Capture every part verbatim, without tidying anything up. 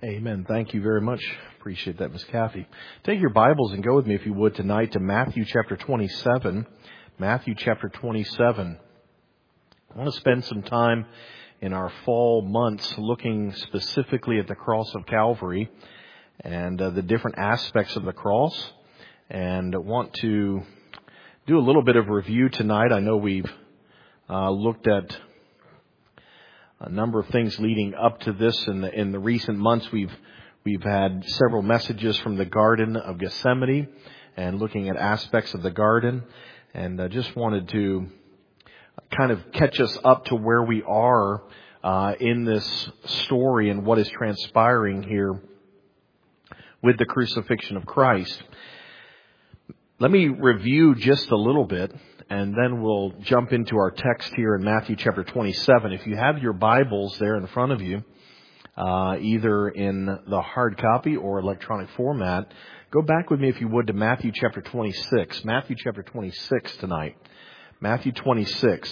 Amen. Thank you very much. Appreciate that, Miss Kathy. Take your Bibles and go with me, if you would, tonight to Matthew chapter twenty-seven. Matthew chapter twenty-seven. I want to spend some time in our fall months looking specifically at the cross of Calvary and uh, the different aspects of the cross. And I want to do a little bit of review tonight. I know we've uh, looked at a number of things leading up to this. In the, in the recent months, we've we've had several messages from the Garden of Gethsemane and looking at aspects of the garden. And I just wanted to kind of catch us up to where we are uh, in this story and what is transpiring here with the crucifixion of Christ. Let me review just a little bit, and then we'll jump into our text here in Matthew chapter twenty-seven. If you have your Bibles there in front of you, uh, either in the hard copy or electronic format, go back with me, if you would, to Matthew chapter twenty-six. Matthew chapter twenty-six tonight. Matthew twenty-six.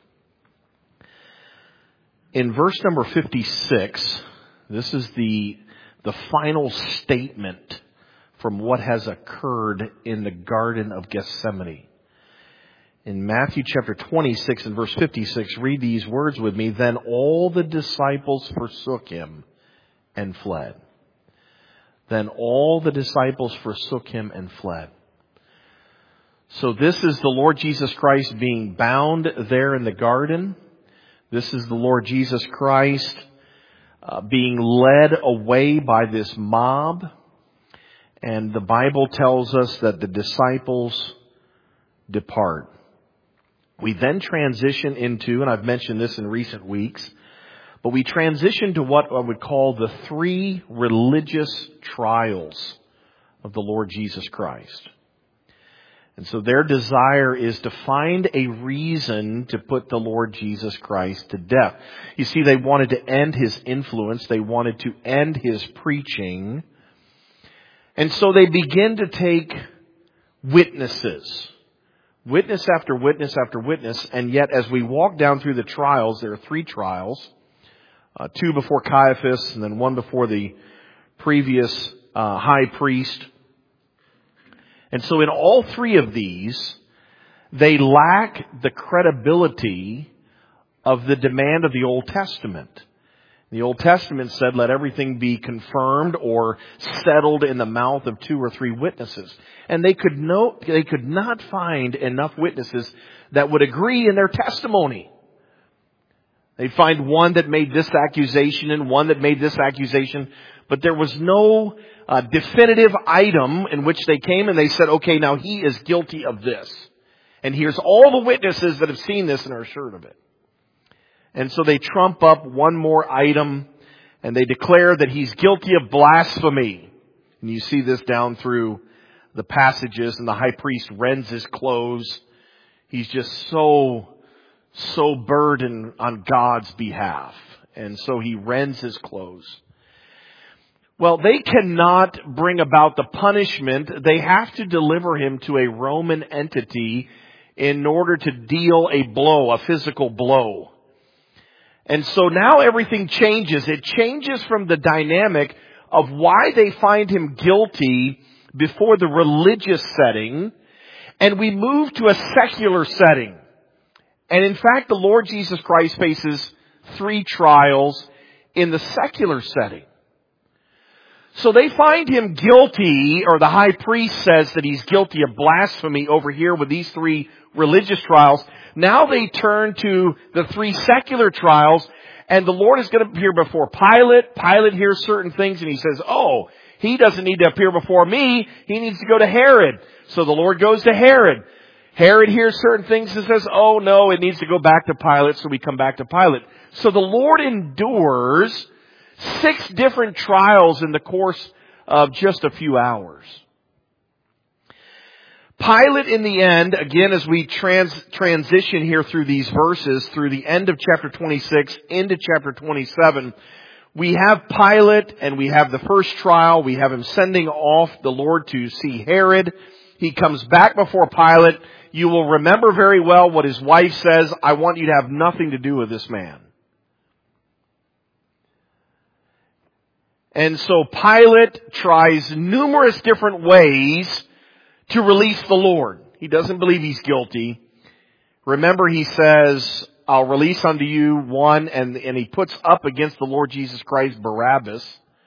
In verse number fifty-six, this is the, the final statement from what has occurred in the Garden of Gethsemane. In Matthew chapter twenty-six and verse fifty-six, read these words with me. Then all the disciples forsook him and fled. Then all the disciples forsook him and fled. So this is the Lord Jesus Christ being bound there in the garden. This is the Lord Jesus Christ uh, being led away by this mob. And the Bible tells us that the disciples depart. We then transition into, and I've mentioned this in recent weeks, but we transition to what I would call the three religious trials of the Lord Jesus Christ. And so their desire is to find a reason to put the Lord Jesus Christ to death. You see, they wanted to end his influence. They wanted to end his preaching. And so they begin to take witnesses. Witness after witness after witness. And yet as we walk down through the trials, there are three trials. Uh, two before Caiaphas and then one before the previous uh, high priest. And so in all three of these, they lack the credibility of the demand of the Old Testament. The Old Testament said, let everything be confirmed or settled in the mouth of two or three witnesses. And they could no, they could not find enough witnesses that would agree in their testimony. They'd find one that made this accusation and one that made this accusation, but there was no uh, definitive item in which they came and they said, okay, now he is guilty of this. And here's all the witnesses that have seen this and are assured of it. And so they trump up one more item and they declare that he's guilty of blasphemy. And you see this down through the passages, and the high priest rends his clothes. He's just so, so burdened on God's behalf. And so he rends his clothes. Well, they cannot bring about the punishment. They have to deliver him to a Roman entity in order to deal a blow, a physical blow. And so now everything changes. It changes from the dynamic of why they find him guilty before the religious setting, and we move to a secular setting. And in fact, the Lord Jesus Christ faces three trials in the secular setting. So they find him guilty, or the high priest says that he's guilty of blasphemy over here with these three religious trials. Now they turn to the three secular trials, and the Lord is going to appear before Pilate. Pilate hears certain things and he says, oh, he doesn't need to appear before me. He needs to go to Herod. So the Lord goes to Herod. Herod hears certain things and says, oh no, it needs to go back to Pilate. So we come back to Pilate. So the Lord endures six different trials in the course of just a few hours. Pilate, in the end, again, as we trans, transition here through these verses, through the end of chapter twenty-six into chapter twenty-seven, we have Pilate and we have the first trial. We have him sending off the Lord to see Herod. He comes back before Pilate. You will remember very well what his wife says. I want you to have nothing to do with this man. And so Pilate tries numerous different ways to release the Lord. He doesn't believe he's guilty. Remember, he says, I'll release unto you one, and, and he puts up against the Lord Jesus Christ Barabbas.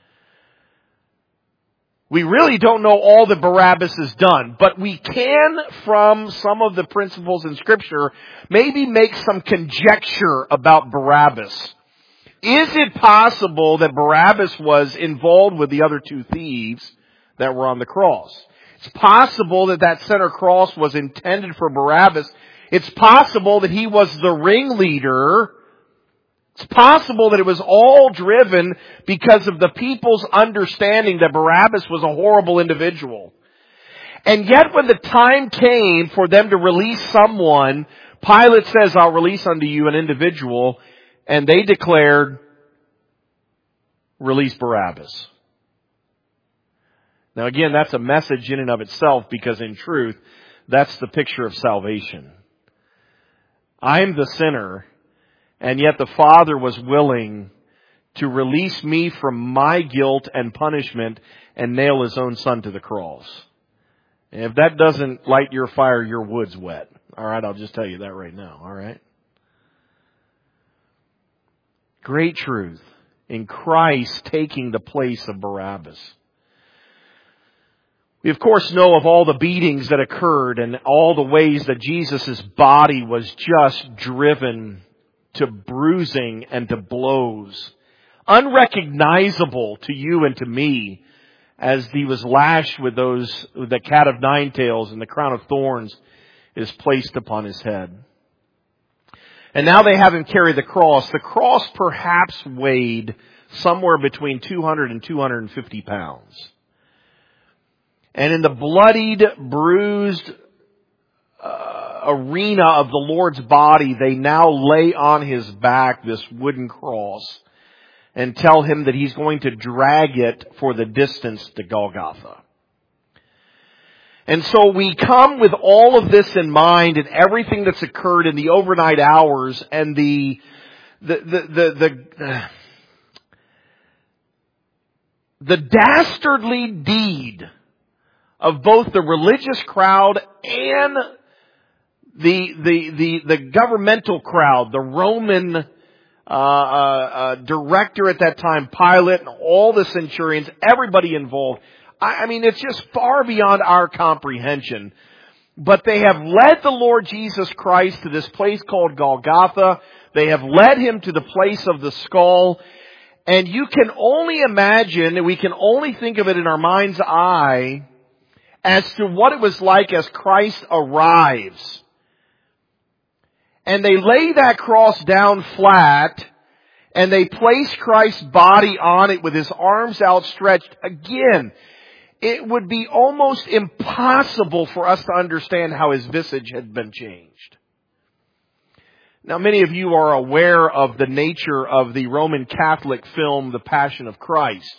We really don't know all that Barabbas has done, but we can, from some of the principles in Scripture, maybe make some conjecture about Barabbas. Is it possible that Barabbas was involved with the other two thieves that were on the cross? It's possible that that center cross was intended for Barabbas. It's possible that he was the ringleader. It's possible that it was all driven because of the people's understanding that Barabbas was a horrible individual. And yet when the time came for them to release someone, Pilate says, I'll release unto you an individual. And they declared, release Barabbas. Now again, that's a message in and of itself, because in truth, that's the picture of salvation. I'm the sinner, and yet the Father was willing to release me from my guilt and punishment and nail His own Son to the cross. And if that doesn't light your fire, your wood's wet. All right, I'll just tell you that right now. All right? Great truth in Christ taking the place of Barabbas. We of course know of all the beatings that occurred and all the ways that Jesus' body was just driven to bruising and to blows. Unrecognizable to you and to me as He was lashed with those, the cat of nine tails, and the crown of thorns is placed upon His head. And now they have Him carry the cross. The cross perhaps weighed somewhere between two hundred and two hundred fifty pounds. And in the bloodied, bruised uh, arena of the Lord's body, they now lay on His back this wooden cross and tell Him that He's going to drag it for the distance to Golgotha. And so we come with all of this in mind and everything that's occurred in the overnight hours and the, the, the, the, the, uh, the dastardly deed of both the religious crowd and the, the, the, the governmental crowd, the Roman uh, uh, uh, director at that time, Pilate, and all the centurions, everybody involved. I mean, it's just far beyond our comprehension. But they have led the Lord Jesus Christ to this place called Golgotha. They have led Him to the place of the skull. And you can only imagine, and we can only think of it in our mind's eye, as to what it was like as Christ arrives. And they lay that cross down flat, and they place Christ's body on it with His arms outstretched. Again, it would be almost impossible for us to understand how His visage had been changed. Now, many of you are aware of the nature of the Roman Catholic film, The Passion of Christ.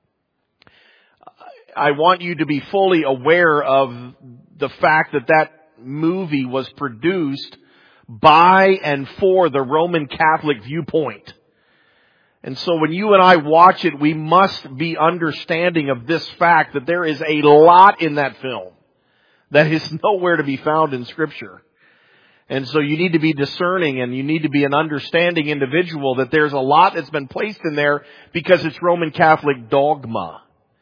I want you to be fully aware of the fact that that movie was produced by and for the Roman Catholic viewpoint. And so when you and I watch it, we must be understanding of this fact that there is a lot in that film that is nowhere to be found in Scripture. And so you need to be discerning and you need to be an understanding individual that there's a lot that's been placed in there because it's Roman Catholic dogma.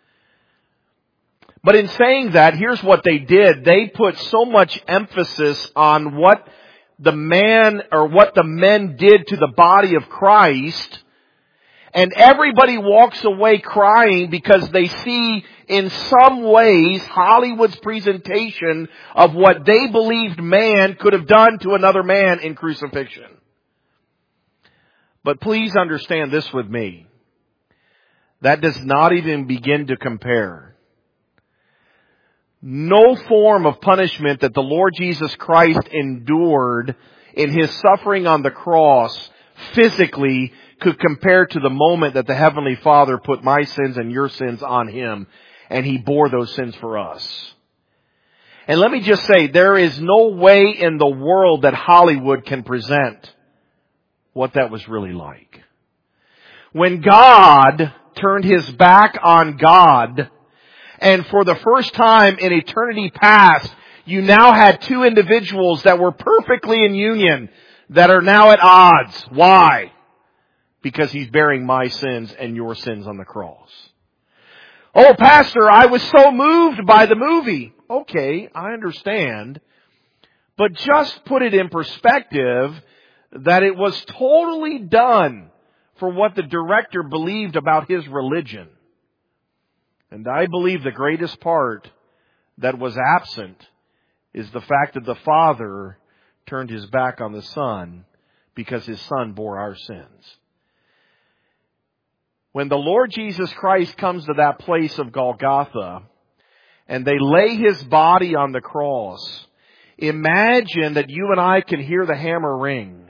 But in saying that, here's what they did. They put so much emphasis on what the man or what the men did to the body of Christ. And everybody walks away crying because they see in some ways Hollywood's presentation of what they believed man could have done to another man in crucifixion. But please understand this with me. That does not even begin to compare. No form of punishment that the Lord Jesus Christ endured in His suffering on the cross physically could compare to the moment that the Heavenly Father put my sins and your sins on Him, and He bore those sins for us. And let me just say, there is no way in the world that Hollywood can present what that was really like. When God turned his back on God, and for the first time in eternity past, you now had two individuals that were perfectly in union that are now at odds. Why? Because he's bearing my sins and your sins on the cross. Oh, Pastor, I was so moved by the movie. Okay, I understand. But just put it in perspective that it was totally done for what the director believed about his religion. And I believe the greatest part that was absent is the fact that the Father turned his back on the Son because his Son bore our sins. When the Lord Jesus Christ comes to that place of Golgotha and they lay his body on the cross, imagine that you and I can hear the hammer ring.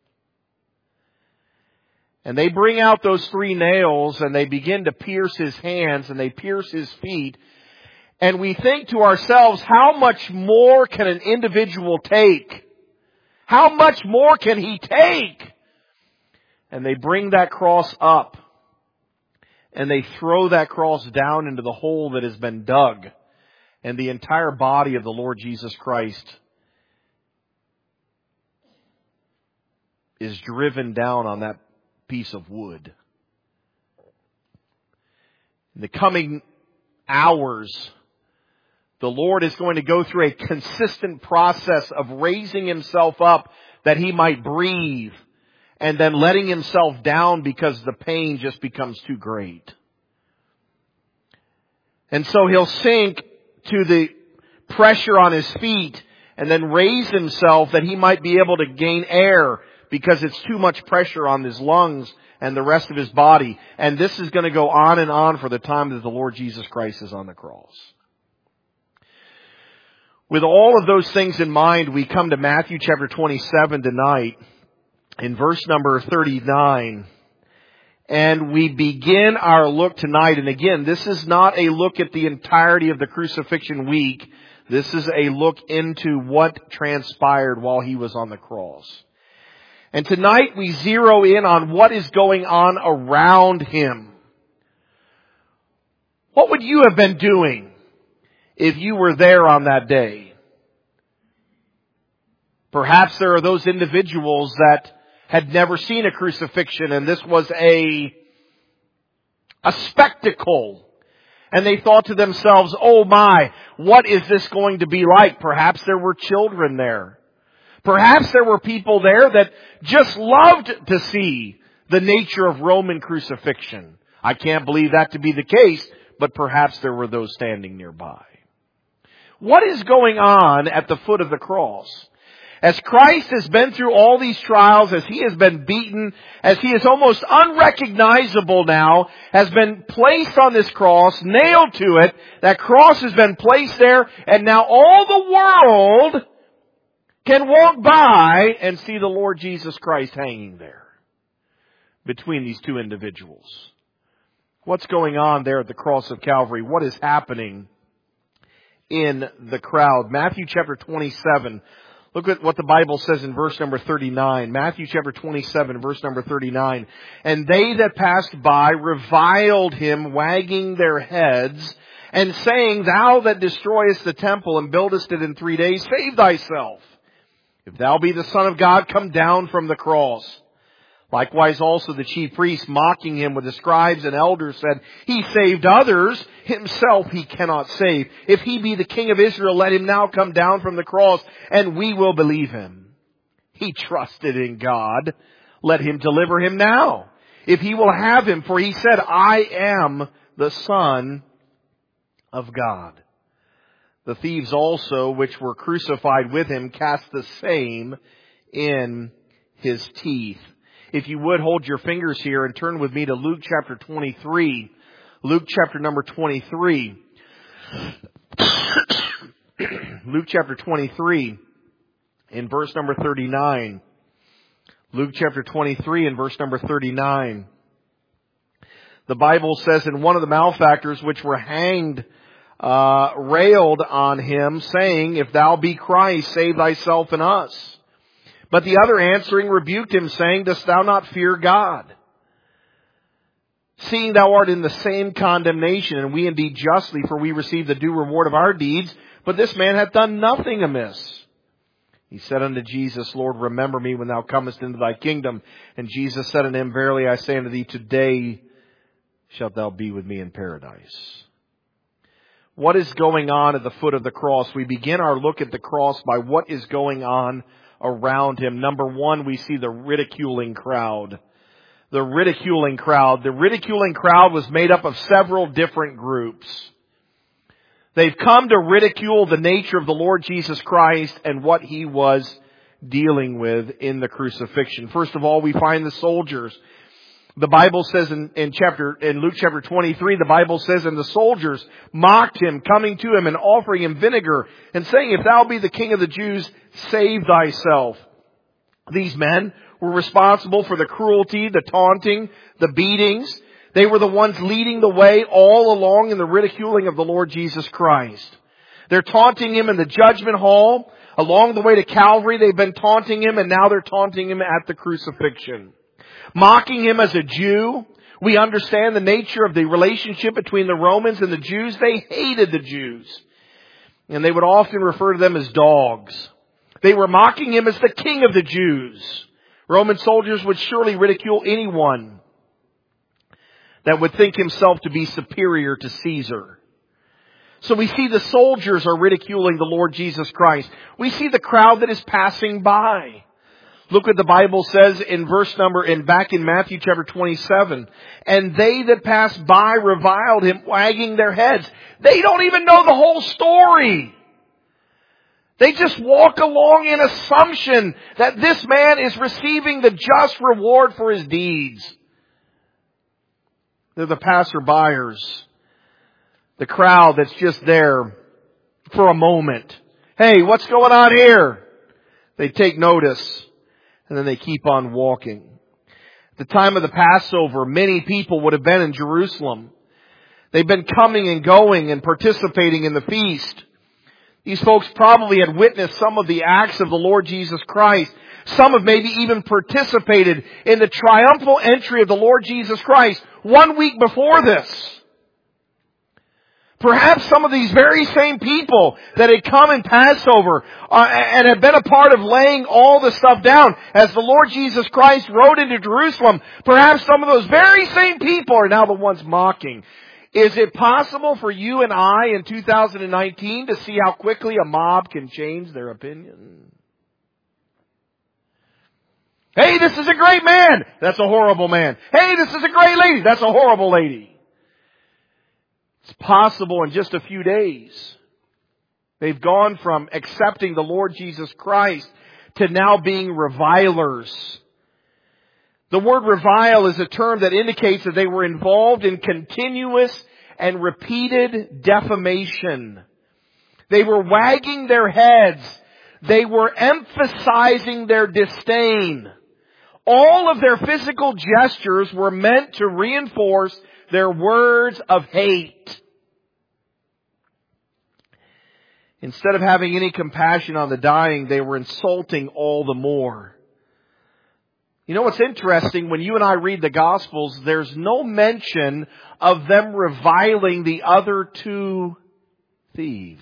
And they bring out those three nails and they begin to pierce his hands and they pierce his feet. And we think to ourselves, how much more can an individual take? How much more can he take? And they bring that cross up. And they throw that cross down into the hole that has been dug. And the entire body of the Lord Jesus Christ is driven down on that piece of wood. In the coming hours, the Lord is going to go through a consistent process of raising himself up that he might breathe, and then letting himself down because the pain just becomes too great. And so he'll sink to the pressure on his feet and then raise himself that he might be able to gain air because it's too much pressure on his lungs and the rest of his body. And this is going to go on and on for the time that the Lord Jesus Christ is on the cross. With all of those things in mind, we come to Matthew chapter twenty-seven tonight in verse number thirty-nine. And we begin our look tonight. And again, this is not a look at the entirety of the crucifixion week. This is a look into what transpired while he was on the cross. And tonight we zero in on what is going on around him. What would you have been doing if you were there on that day? Perhaps there are those individuals that had never seen a crucifixion and this was a, a spectacle. And they thought to themselves, oh my, what is this going to be like? Perhaps there were children there. Perhaps there were people there that just loved to see the nature of Roman crucifixion. I can't believe that to be the case, but perhaps there were those standing nearby. What is going on at the foot of the cross? As Christ has been through all these trials, as he has been beaten, as he is almost unrecognizable now, has been placed on this cross, nailed to it, that cross has been placed there, and now all the world can walk by and see the Lord Jesus Christ hanging there between these two individuals. What's going on there at the cross of Calvary? What is happening in the crowd? Matthew chapter twenty-seven. Look at what the Bible says in verse number thirty-nine. Matthew chapter twenty-seven, verse number thirty-nine. And they that passed by reviled him, wagging their heads, and saying, Thou that destroyest the temple and buildest it in three days, save thyself. If thou be the Son of God, come down from the cross. Likewise also the chief priests, mocking him with the scribes and elders, said, He saved others, himself he cannot save. If he be the King of Israel, let him now come down from the cross, and we will believe him. He trusted in God. Let him deliver him now, if he will have him. For he said, I am the Son of God. The thieves also, which were crucified with him, cast the same in his teeth. If you would, hold your fingers here and turn with me to Luke chapter twenty-three. Luke chapter number twenty-three. Luke chapter twenty-three in verse number thirty-nine. Luke chapter twenty-three in verse number thirty-nine. The Bible says, And one of the malefactors which were hanged uh, railed on him, saying, If thou be Christ, save thyself and us. But the other answering rebuked him, saying, Dost thou not fear God, Seeing thou art in the same condemnation, and we indeed justly, for we receive the due reward of our deeds, but this man hath done nothing amiss. He said unto Jesus, Lord, remember me when thou comest into thy kingdom. And Jesus said unto him, verily I say unto thee, today shalt thou be with me in paradise. What is going on at the foot of the cross? We begin our look at the cross by what is going on around him. Number one, we see the ridiculing crowd. The ridiculing crowd. The ridiculing crowd was made up of several different groups. They've come to ridicule the nature of the Lord Jesus Christ and what He was dealing with in the crucifixion. First of all, we find the soldiers. The Bible says in, in chapter, in Luke chapter twenty-three, the Bible says, and the soldiers mocked him, coming to him and offering him vinegar, and saying, if thou be the King of the Jews, save thyself. These men were responsible for the cruelty, the taunting, the beatings. They were the ones leading the way all along in the ridiculing of the Lord Jesus Christ. They're taunting Him in the judgment hall. Along the way to Calvary, they've been taunting Him, and now they're taunting Him at the crucifixion. Mocking Him as a Jew. We understand the nature of the relationship between the Romans and the Jews. They hated the Jews. And they would often refer to them as dogs. They were mocking Him as the King of the Jews. Roman soldiers would surely ridicule anyone that would think himself to be superior to Caesar. So we see the soldiers are ridiculing the Lord Jesus Christ. We see the crowd that is passing by. Look what the Bible says in verse number, in back in Matthew chapter twenty-seven. And they that passed by reviled him, wagging their heads. They don't even know the whole story. They just walk along in assumption that this man is receiving the just reward for his deeds. They're the passerbyers. The crowd that's just there for a moment. Hey, what's going on here? They take notice and then they keep on walking. At the time of the Passover, many people would have been in Jerusalem. They've been coming and going and participating in the feast. These folks probably had witnessed some of the acts of the Lord Jesus Christ. Some have maybe even participated in the triumphal entry of the Lord Jesus Christ one week before this. Perhaps some of these very same people that had come in Passover uh, and had been a part of laying all the stuff down as the Lord Jesus Christ rode into Jerusalem, perhaps some of those very same people are now the ones mocking. Is it possible for you and I in two thousand nineteen to see how quickly a mob can change their opinion? Hey, this is a great man. That's a horrible man. Hey, this is a great lady. That's a horrible lady. It's possible in just a few days. They've gone from accepting the Lord Jesus Christ to now being revilers. The word revile is a term that indicates that they were involved in continuous and repeated defamation. They were wagging their heads. They were emphasizing their disdain. All of their physical gestures were meant to reinforce their words of hate. Instead of having any compassion on the dying, they were insulting all the more. You know what's interesting? When you and I read the Gospels, there's no mention of them reviling the other two thieves.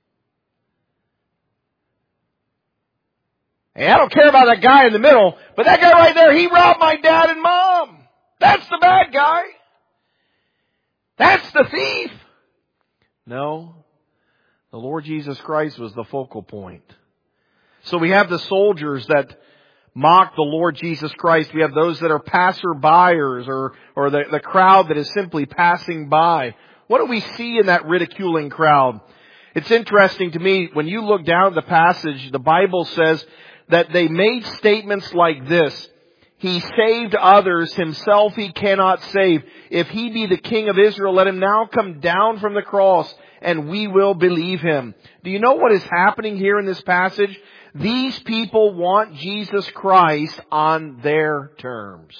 Hey, I don't care about that guy in the middle, but that guy right there, he robbed my dad and mom. That's the bad guy. That's the thief. No, the Lord Jesus Christ was the focal point. So we have the soldiers that mock the Lord Jesus Christ. We have those that are passerbyers or, or the, the crowd that is simply passing by. What do we see in that ridiculing crowd? It's interesting to me, when you look down at the passage, the Bible says that they made statements like this. He saved others, himself he cannot save. If he be the King of Israel, let him now come down from the cross and we will believe him. Do you know what is happening here in this passage? These people want Jesus Christ on their terms.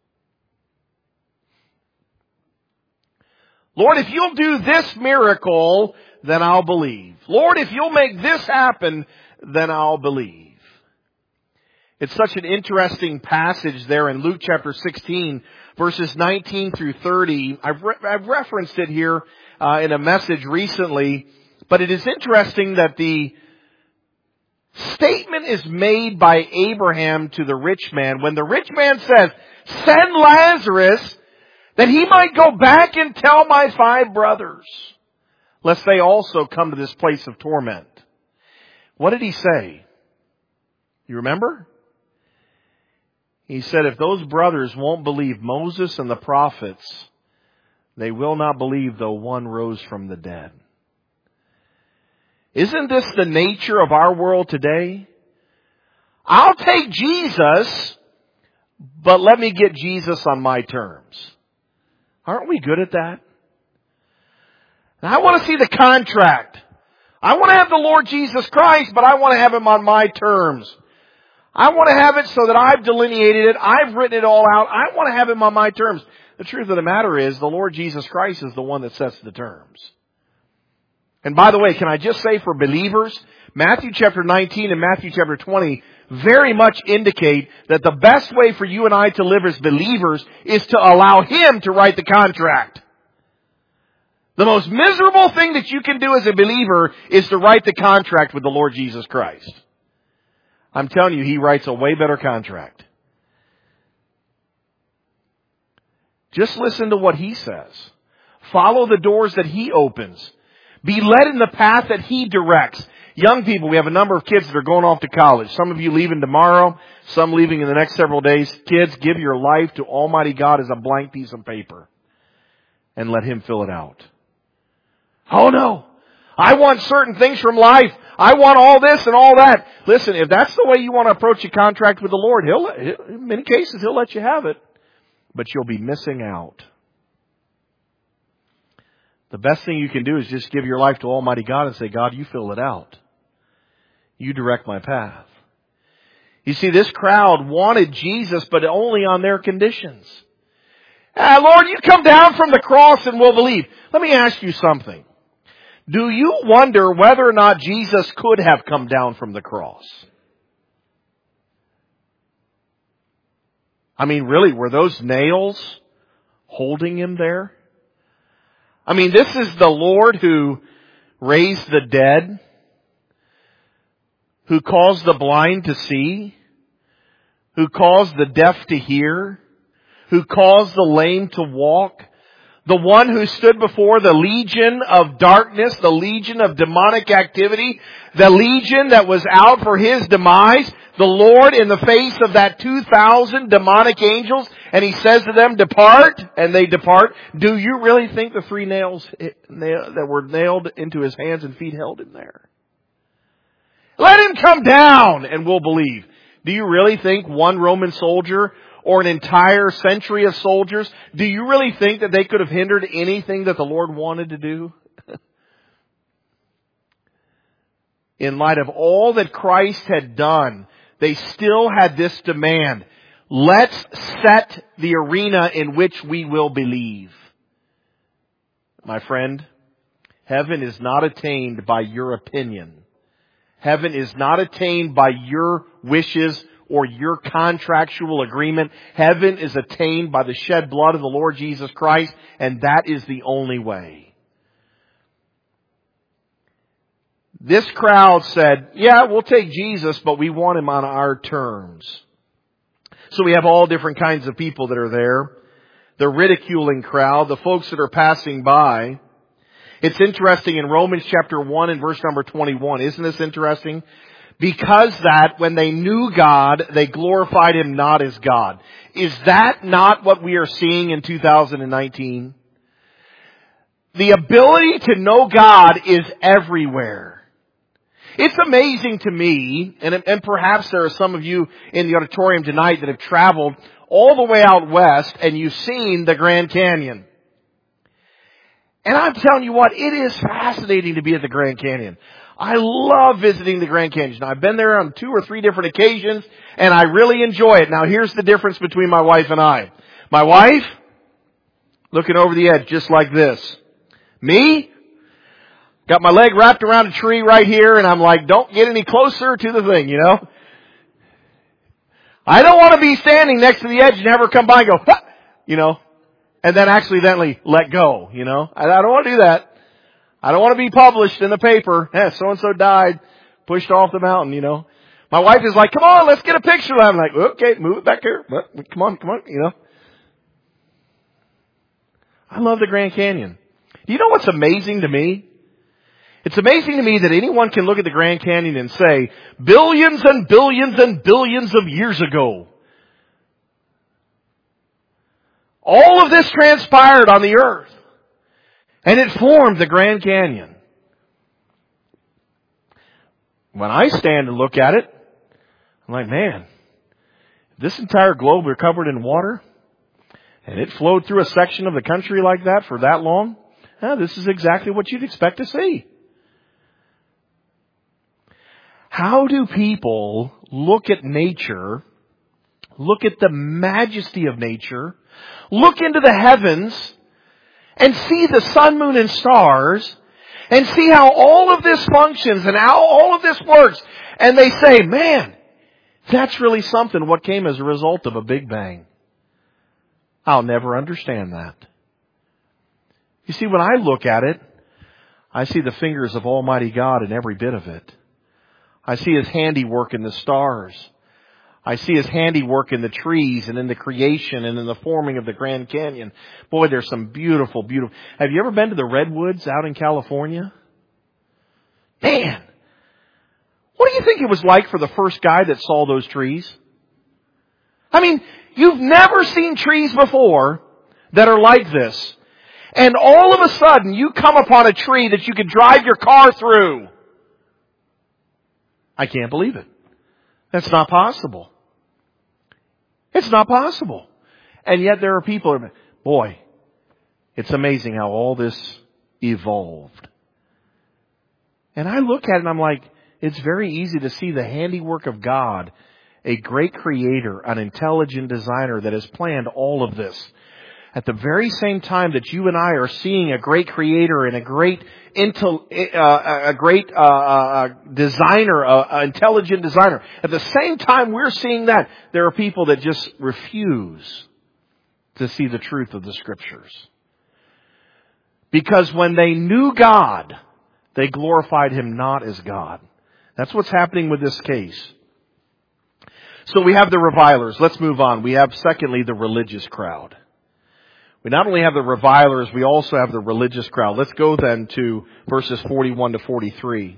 Lord, if you'll do this miracle, then I'll believe. Lord, if you'll make this happen, then I'll believe. It's such an interesting passage there in Luke chapter sixteen, verses nineteen through thirty. I've, re- I've referenced it here uh, in a message recently, but it is interesting that the statement is made by Abraham to the rich man when the rich man says, "Send Lazarus that he might go back and tell my five brothers, lest they also come to this place of torment." What did he say? You remember? He said, if those brothers won't believe Moses and the prophets, they will not believe though one rose from the dead. Isn't this the nature of our world today? I'll take Jesus, but let me get Jesus on my terms. Aren't we good at that? Now, I want to see the contract. I want to have the Lord Jesus Christ, but I want to have Him on my terms. I want to have it so that I've delineated it. I've written it all out. I want to have Him on my terms. The truth of the matter is, the Lord Jesus Christ is the one that sets the terms. And by the way, can I just say for believers, Matthew chapter nineteen and Matthew chapter twenty very much indicate that the best way for you and I to live as believers is to allow Him to write the contract. The most miserable thing that you can do as a believer is to write the contract with the Lord Jesus Christ. I'm telling you, He writes a way better contract. Just listen to what He says. Follow the doors that He opens. Be led in the path that He directs. Young people, we have a number of kids that are going off to college. Some of you leaving tomorrow, some leaving in the next several days. Kids, give your life to Almighty God as a blank piece of paper and let Him fill it out. Oh no, I want certain things from life. I want all this and all that. Listen, if that's the way you want to approach a contract with the Lord, He'll, in many cases, He'll let you have it. But you'll be missing out. The best thing you can do is just give your life to Almighty God and say, God, you fill it out. You direct my path. You see, this crowd wanted Jesus, but only on their conditions. Ah, Lord, you come down from the cross and we'll believe. Let me ask you something. Do you wonder whether or not Jesus could have come down from the cross? I mean, really, were those nails holding Him there? I mean, this is the Lord who raised the dead, who caused the blind to see, who caused the deaf to hear, who caused the lame to walk, the one who stood before the legion of darkness, the legion of demonic activity, the legion that was out for His demise, the Lord in the face of that two thousand demonic angels, and He says to them, depart, and they depart. Do you really think the three nails that were nailed into His hands and feet held Him there? Let Him come down and we'll believe. Do you really think one Roman soldier or an entire century of soldiers, do you really think that they could have hindered anything that the Lord wanted to do? In light of all that Christ had done, they still had this demand. Let's set the arena in which we will believe. My friend, heaven is not attained by your opinion. Heaven is not attained by your wishes or your contractual agreement. Heaven is attained by the shed blood of the Lord Jesus Christ, and that is the only way. This crowd said, yeah, we'll take Jesus, but we want Him on our terms. So we have all different kinds of people that are there. The ridiculing crowd, the folks that are passing by. It's interesting in Romans chapter one and verse number twenty-one. Isn't this interesting? Because that when they knew God, they glorified Him not as God. Is that not what we are seeing in two thousand nineteen? The ability to know God is everywhere. It's amazing to me, and, and perhaps there are some of you in the auditorium tonight that have traveled all the way out west and you've seen the Grand Canyon. And I'm telling you what, it is fascinating to be at the Grand Canyon. I love visiting the Grand Canyon. Now, I've been there on two or three different occasions, and I really enjoy it. Now, here's the difference between my wife and I. My wife, looking over the edge just like this. Me, got my leg wrapped around a tree right here, and I'm like, don't get any closer to the thing, you know? I don't want to be standing next to the edge and have her come by and go, what? You know, and then accidentally let go, you know. I, I don't want to do that. I don't want to be published in the paper. Eh, so-and-so died, pushed off the mountain, you know. My wife is like, come on, let's get a picture. I'm like, okay, move it back here. Come on, come on, you know. I love the Grand Canyon. Do you know what's amazing to me? It's amazing to me that anyone can look at the Grand Canyon and say, billions and billions and billions of years ago, all of this transpired on the earth. And it formed the Grand Canyon. When I stand and look at it, I'm like, man, this entire globe were covered in water, and it flowed through a section of the country like that for that long, eh, this is exactly what you'd expect to see. How do people look at nature, look at the majesty of nature, look into the heavens, and see the sun, moon, and stars, and see how all of this functions and how all of this works, and they say, man, that's really something what came as a result of a Big Bang. I'll never understand that. You see, when I look at it, I see the fingers of Almighty God in every bit of it. I see His handiwork in the stars. I see His handiwork in the trees and in the creation and in the forming of the Grand Canyon. Boy, there's some beautiful, beautiful... Have you ever been to the Redwoods out in California? Man! What do you think it was like for the first guy that saw those trees? I mean, you've never seen trees before that are like this. And all of a sudden, you come upon a tree that you could drive your car through. I can't believe it. That's not possible. It's not possible. And yet there are people, boy, it's amazing how all this evolved. And I look at it and I'm like, it's very easy to see the handiwork of God, a great creator, an intelligent designer that has planned all of this. At the very same time that you and I are seeing a great creator and a great intel, uh, a great uh, uh, designer, uh, intelligent designer, at the same time we're seeing that, there are people that just refuse to see the truth of the Scriptures. Because when they knew God, they glorified Him not as God. That's what's happening with this case. So we have the revilers. Let's move on. We have, secondly, the religious crowd. We not only have the revilers, we also have the religious crowd. Let's go then to verses forty-one to forty-three.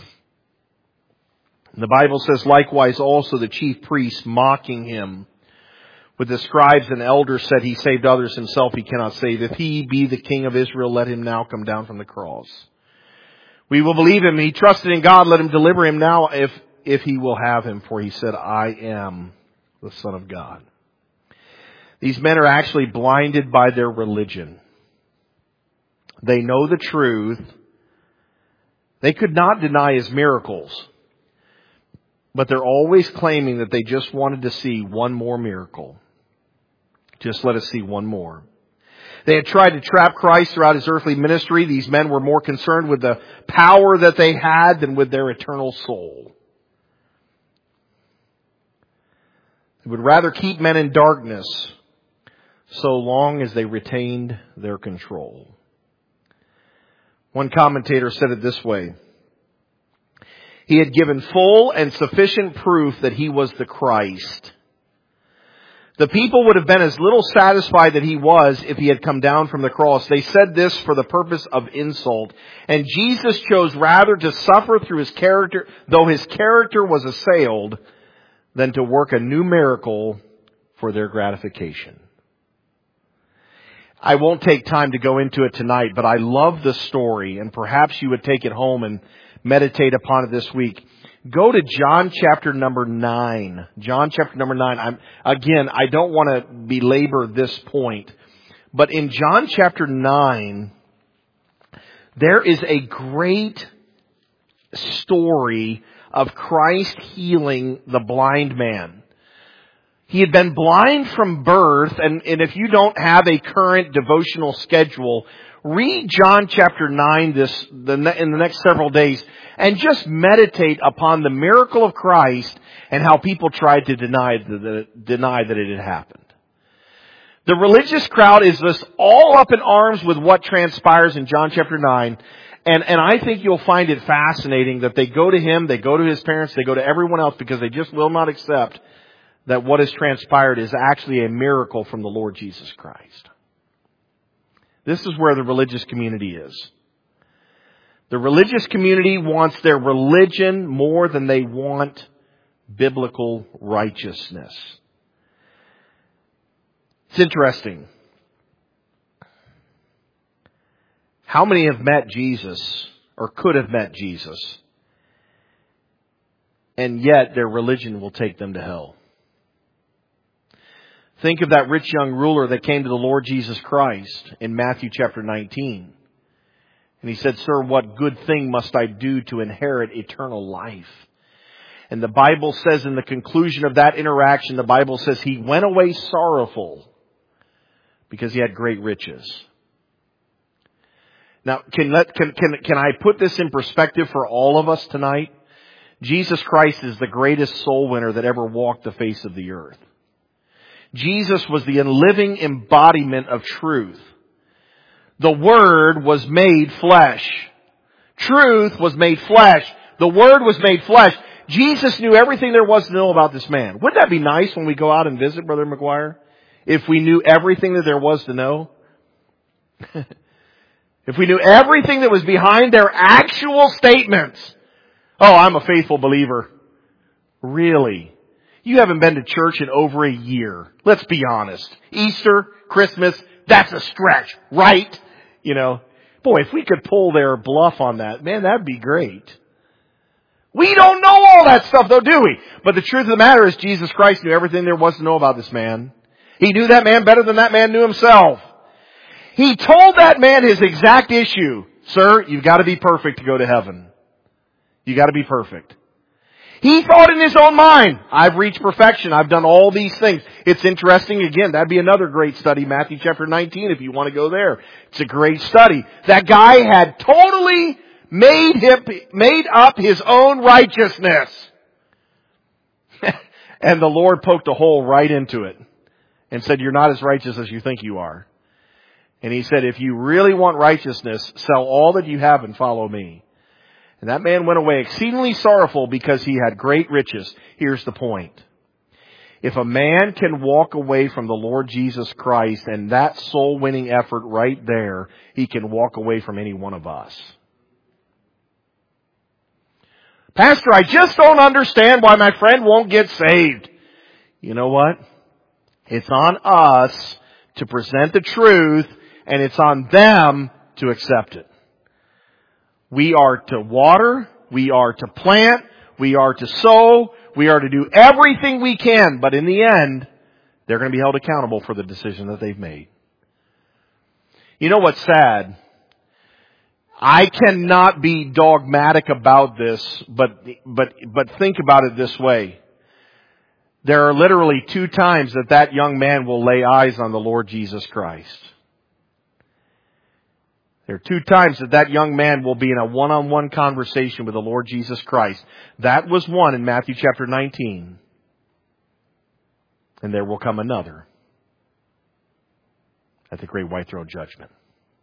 The Bible says, likewise also the chief priests mocking Him with the scribes and elders said, He saved others, Himself He cannot save. If He be the King of Israel, let Him now come down from the cross. We will believe Him. He trusted in God. Let Him deliver Him now if, if He will have Him. For He said, I am the Son of God. These men are actually blinded by their religion. They know the truth. They could not deny His miracles. But they're always claiming that they just wanted to see one more miracle. Just let us see one more. They had tried to trap Christ throughout His earthly ministry. These men were more concerned with the power that they had than with their eternal soul. They would rather keep men in darkness so long as they retained their control. One commentator said it this way. He had given full and sufficient proof that He was the Christ. The people would have been as little satisfied that He was if He had come down from the cross. They said this for the purpose of insult. And Jesus chose rather to suffer through His character, though His character was assailed, than to work a new miracle for their gratification. I won't take time to go into it tonight, but I love the story, and perhaps you would take it home and meditate upon it this week. Go to John chapter number nine. John chapter number nine. I'm, again, I don't want to belabor this point, but in John chapter nine, there is a great story of Christ healing the blind man. He had been blind from birth, and, and if you don't have a current devotional schedule, Read John chapter nine this the, in the next several days and just meditate upon the miracle of Christ and how people tried to deny, the, deny that it had happened. The religious crowd is just all up in arms with what transpires in John chapter nine. And, and I think you'll find it fascinating that they go to him, they go to his parents, they go to everyone else because they just will not accept that what has transpired is actually a miracle from the Lord Jesus Christ. This is where the religious community is. The religious community wants their religion more than they want biblical righteousness. It's interesting. How many have met Jesus or could have met Jesus, and yet their religion will take them to hell? Think of that rich young ruler that came to the Lord Jesus Christ in Matthew chapter nineteen. And he said, "Sir, what good thing must I do to inherit eternal life?" And the Bible says in the conclusion of that interaction, the Bible says he went away sorrowful because he had great riches. Now, can, let, can, can, can I put this in perspective for all of us tonight? Jesus Christ is the greatest soul winner that ever walked the face of the earth. Jesus was the living embodiment of truth. The Word was made flesh. Truth was made flesh. The Word was made flesh. Jesus knew everything there was to know about this man. Wouldn't that be nice when we go out and visit Brother McGuire? If we knew everything that there was to know? If we knew everything that was behind their actual statements. Oh, I'm a faithful believer. Really? You haven't been to church in over a year. Let's be honest. Easter, Christmas, that's a stretch, right? You know, boy, if we could pull their bluff on that, man, that'd be great. We don't know all that stuff though, do we? But the truth of the matter is Jesus Christ knew everything there was to know about this man. He knew that man better than that man knew himself. He told that man his exact issue. Sir, you've got to be perfect to go to heaven. You've got to be perfect. He thought in his own mind, I've reached perfection. I've done all these things. It's interesting. Again, that'd be another great study, Matthew chapter nineteen, if you want to go there. It's a great study. That guy had totally made him, made up his own righteousness. And the Lord poked a hole right into it and said, you're not as righteous as you think you are. And he said, if you really want righteousness, sell all that you have and follow me. And that man went away exceedingly sorrowful because he had great riches. Here's the point. If a man can walk away from the Lord Jesus Christ and that soul-winning effort right there, he can walk away from any one of us. Pastor, I just don't understand why my friend won't get saved. You know what? It's on us to present the truth, and it's on them to accept it. We are to water, we are to plant, we are to sow, we are to do everything we can, but in the end, they're going to be held accountable for the decision that they've made. You know what's sad? I cannot be dogmatic about this, but, but, but think about it this way. There are literally two times that that young man will lay eyes on the Lord Jesus Christ. There are two times that that young man will be in a one-on-one conversation with the Lord Jesus Christ. That was one in Matthew chapter nineteen. And there will come another at the great white throne judgment.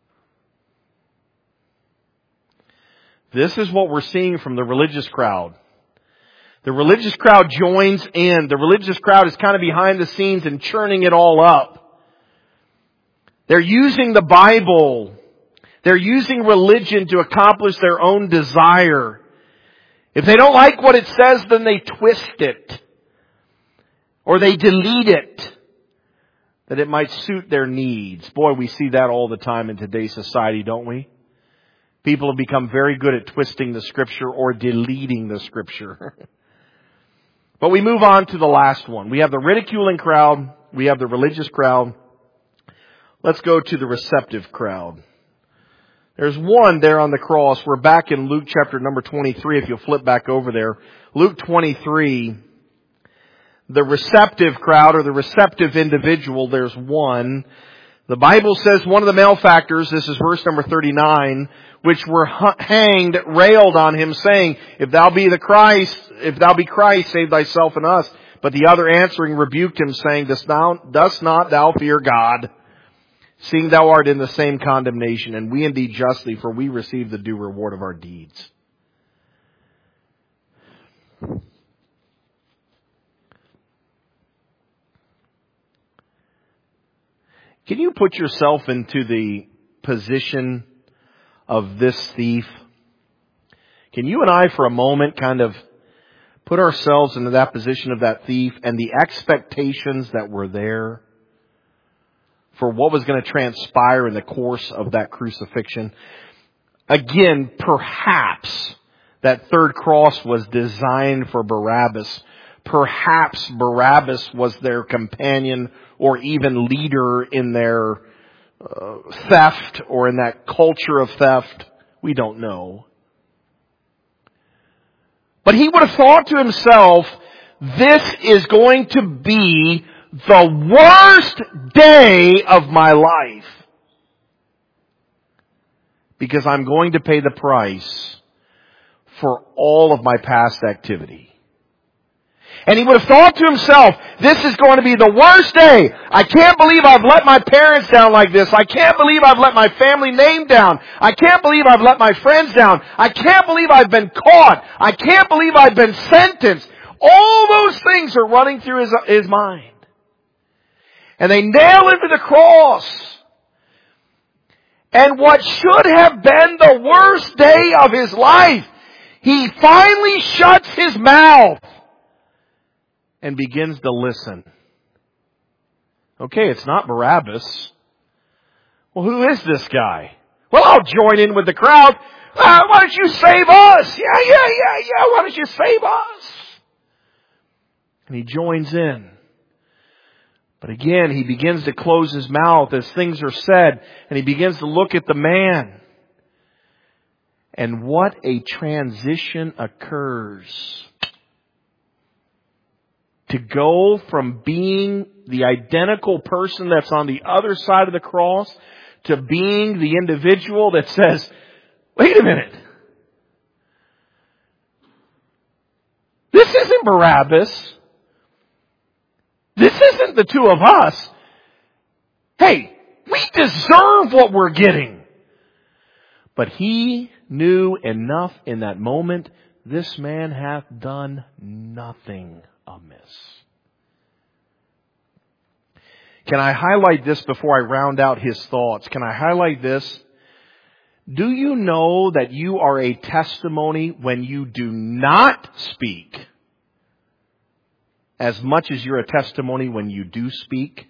This is what we're seeing from the religious crowd. The religious crowd joins in. The religious crowd is kind of behind the scenes and churning it all up. They're using the Bible. They're using religion to accomplish their own desire. If they don't like what it says, then they twist it. Or they delete it. That it might suit their needs. Boy, we see that all the time in today's society, don't we? People have become very good at twisting the Scripture or deleting the Scripture. But we move on to the last one. We have the ridiculing crowd. We have the religious crowd. Let's go to the receptive crowd. There's one there on the cross. We're back in Luke chapter number twenty-three, if you'll flip back over there. Luke twenty-three. The receptive crowd or the receptive individual, there's one. The Bible says one of the malefactors, this is verse number thirty-nine, which were hanged, railed on him, saying, If thou be the Christ, if thou be Christ, save thyself and us. But the other answering rebuked him, saying, Dost thou, dost not thou fear God, seeing thou art in the same condemnation, and we indeed justly, for we receive the due reward of our deeds. Can you put yourself into the position of this thief? Can you and I for a moment kind of put ourselves into that position of that thief and the expectations that were there for what was going to transpire in the course of that crucifixion? Again, perhaps that third cross was designed for Barabbas. Perhaps Barabbas was their companion or even leader in their uh, theft or in that culture of theft. We don't know. But he would have thought to himself, this is going to be the worst day of my life, because I'm going to pay the price for all of my past activity. And he would have thought to himself, this is going to be the worst day. I can't believe I've let my parents down like this. I can't believe I've let my family name down. I can't believe I've let my friends down. I can't believe I've been caught. I can't believe I've been sentenced. All those things are running through his, his mind. And they nail him to the cross. And what should have been the worst day of his life, he finally shuts his mouth and begins to listen. Okay, it's not Barabbas. Well, who is this guy? Well, I'll join in with the crowd. Uh, why don't you save us? Yeah, yeah, yeah, yeah. Why don't you save us? And he joins in. But again, he begins to close his mouth as things are said, and he begins to look at the man. And what a transition occurs. To go from being the identical person that's on the other side of the cross to being the individual that says, wait a minute. This isn't Barabbas. This isn't the two of us. Hey, we deserve what we're getting. But he knew enough in that moment, this man hath done nothing amiss. Can I highlight this before I round out his thoughts? Can I highlight this? Do you know that you are a testimony when you do not speak as much as you're a testimony when you do speak?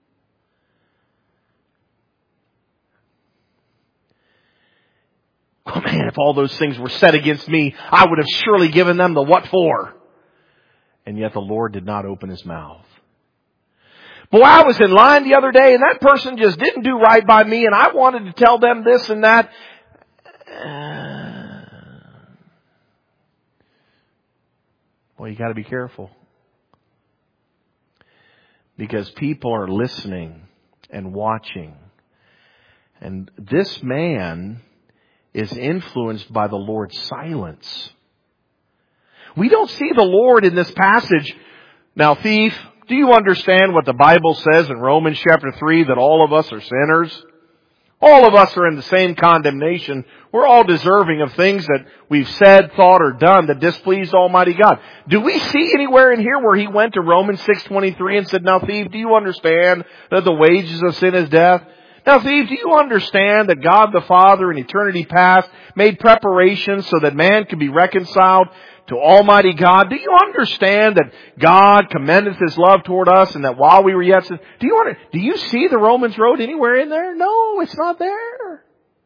Oh man, if all those things were said against me, I would have surely given them the what for. And yet the Lord did not open his mouth. Boy, I was in line the other day and that person just didn't do right by me and I wanted to tell them this and that. Uh, well, you got to be careful. Because people are listening and watching. And this man is influenced by the Lord's silence. We don't see the Lord in this passage. Now, thief, do you understand what the Bible says in Romans chapter three, that all of us are sinners? All of us are in the same condemnation. We're all deserving of things that we've said, thought, or done that displeased Almighty God. Do we see anywhere in here where he went to Romans six twenty-three and said, now thief, do you understand that the wages of sin is death? Now thief, do you understand that God the Father in eternity past made preparations so that man could be reconciled to Almighty God? Do you understand that God commendeth His love toward us and that while we were yet sinners? Do you, do you see the Romans road anywhere in there? No, it's not there.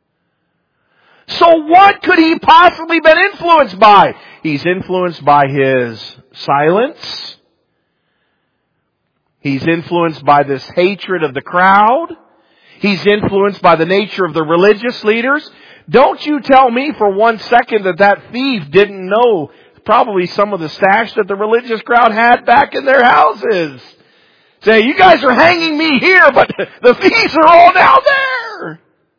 So what could he possibly been influenced by? He's influenced by his silence. He's influenced by this hatred of the crowd. He's influenced by the nature of the religious leaders. Don't you tell me for one second that that thief didn't know probably some of the stash that the religious crowd had back in their houses. Say, you guys are hanging me here, but the thieves are all down there.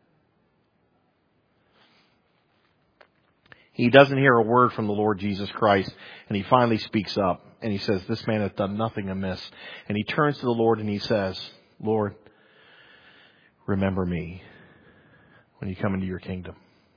He doesn't hear a word from the Lord Jesus Christ, and he finally speaks up, and he says, this man hath done nothing amiss. And he turns to the Lord and he says, Lord, remember me when you come into your kingdom.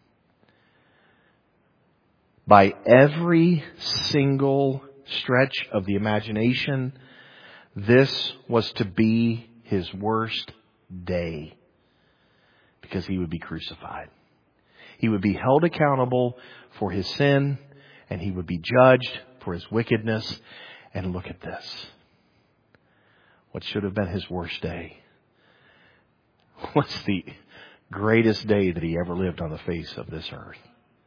By every single stretch of the imagination, this was to be his worst day, because he would be crucified. He would be held accountable for his sin, and he would be judged for his wickedness. And look at this. What should have been his worst day was the greatest day that he ever lived on the face of this earth.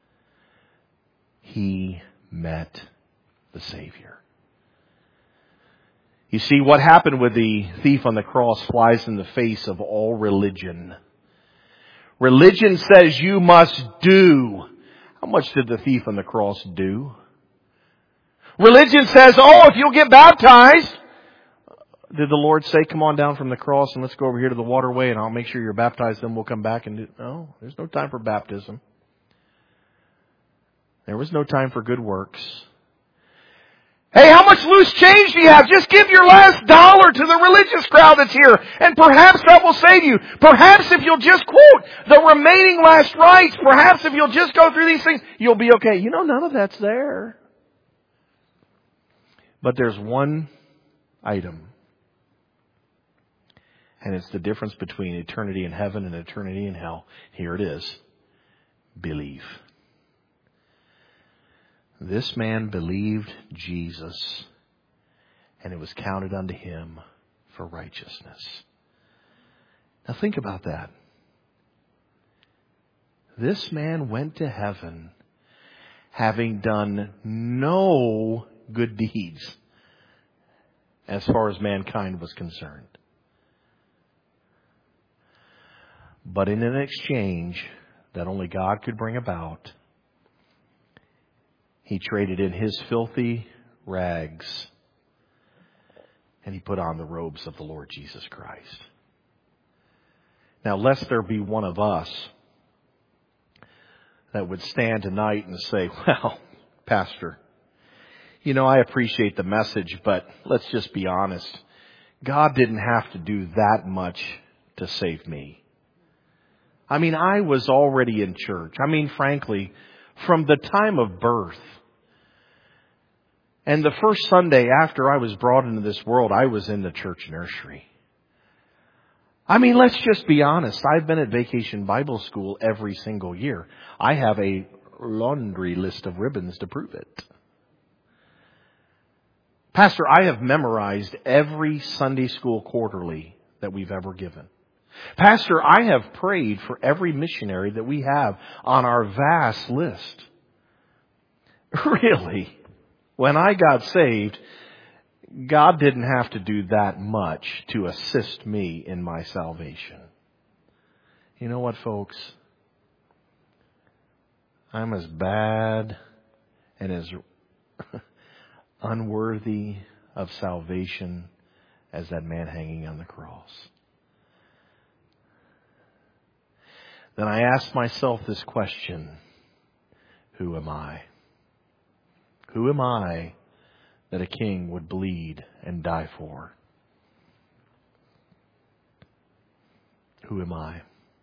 He met the Savior. You see, what happened with the thief on the cross flies in the face of all religion. Religion says you must do. How much did the thief on the cross do? Religion says, oh, if you'll get baptized. Did the Lord say, come on down from the cross and let's go over here to the waterway and I'll make sure you're baptized, then we'll come back and do... No, there's no time for baptism. There was no time for good works. Hey, how much loose change do you have? Just give your last dollar to the religious crowd that's here, and perhaps that will save you. Perhaps if you'll just quote the remaining last rites, perhaps if you'll just go through these things, you'll be okay. You know, none of that's there. But there's one item, and it's the difference between eternity in heaven and eternity in hell. Here it is. Believe. This man believed Jesus, and it was counted unto him for righteousness. Now think about that. This man went to heaven having done no good deeds as far as mankind was concerned. But in an exchange that only God could bring about, he traded in his filthy rags and he put on the robes of the Lord Jesus Christ. Now, lest there be one of us that would stand tonight and say, well, Pastor, you know, I appreciate the message, but let's just be honest. God didn't have to do that much to save me. I mean, I was already in church. I mean, frankly, from the time of birth. And the first Sunday after I was brought into this world, I was in the church nursery. I mean, let's just be honest. I've been at Vacation Bible School every single year. I have a laundry list of ribbons to prove it. Pastor, I have memorized every Sunday school quarterly that we've ever given. Pastor, I have prayed for every missionary that we have on our vast list. Really? When I got saved, God didn't have to do that much to assist me in my salvation. You know what, folks? I'm as bad and as unworthy of salvation as that man hanging on the cross. Then I asked myself this question: who am I? Who am I that a king would bleed and die for? Who am I?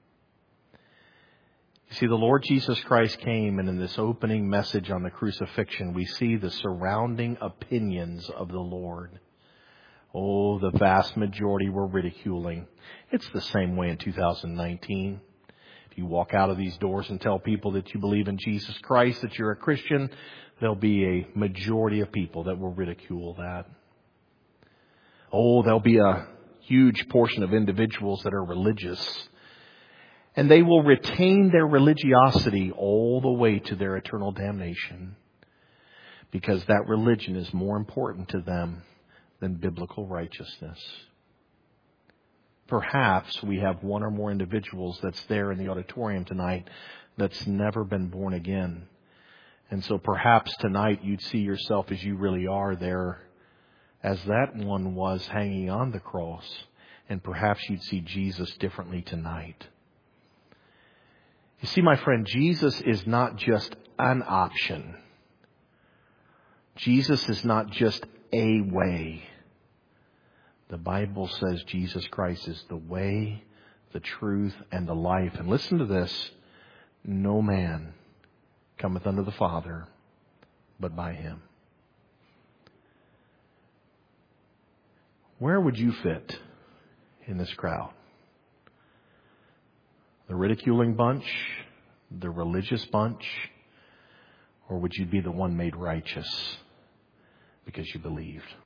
You see, the Lord Jesus Christ came, and in this opening message on the crucifixion, we see the surrounding opinions of the Lord. Oh, the vast majority were ridiculing. It's the same way in two thousand nineteen. If you walk out of these doors and tell people that you believe in Jesus Christ, that you're a Christian, there'll be a majority of people that will ridicule that. Oh, there'll be a huge portion of individuals that are religious, and they will retain their religiosity all the way to their eternal damnation, because that religion is more important to them than biblical righteousness. Perhaps we have one or more individuals that's there in the auditorium tonight that's never been born again. And so perhaps tonight you'd see yourself as you really are there as that one was hanging on the cross. And perhaps you'd see Jesus differently tonight. You see, my friend, Jesus is not just an option. Jesus is not just a way. The Bible says Jesus Christ is the way, the truth, and the life. And listen to this. No man cometh unto the Father but by Him. Where would you fit in this crowd? The ridiculing bunch? The religious bunch? Or would you be the one made righteous because you believed?